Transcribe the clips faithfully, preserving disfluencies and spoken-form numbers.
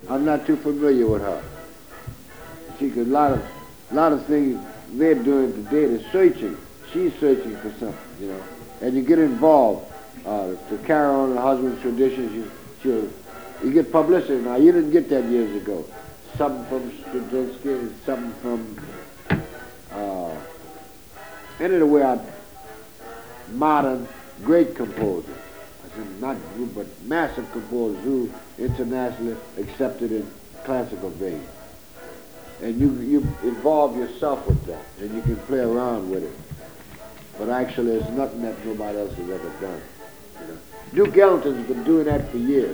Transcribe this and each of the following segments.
I'm not too familiar with her. See, 'cause a lot of, lot of things they're doing today, they're searching. She's searching for something, you know. And you get involved uh, to carry on her husband's traditions. You, she'll, you get publicity. Now, you didn't get that years ago. Something from Stravinsky, something from uh, any of the way our modern great composers. I said not group, but massive composers who internationally accepted in classical vein. And you, you involve yourself with that, and you can play around with it. But actually, it's nothing that nobody else has ever done. You know? Duke Ellington's been doing that for years.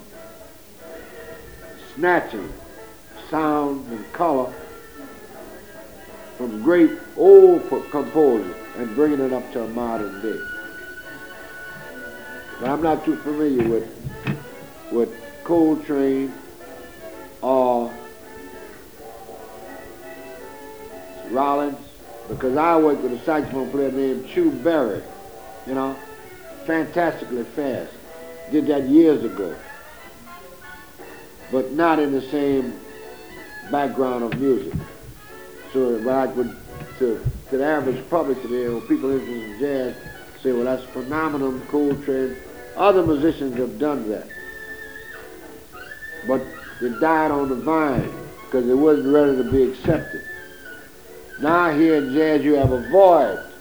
Snatching sound and color from great old composers and bringing it up to a modern day. But I'm not too familiar with, with Coltrane or Rollins, because I worked with a saxophone player named Chu Berry, you know, fantastically fast. Did that years ago, but not in the same background of music. So like with, to, to the average public today, or people interested in jazz, say, well, that's phenomenal, Coltrane. Other musicians have done that, but they died on the vine because it wasn't ready to be accepted. Now here in jazz, you have a void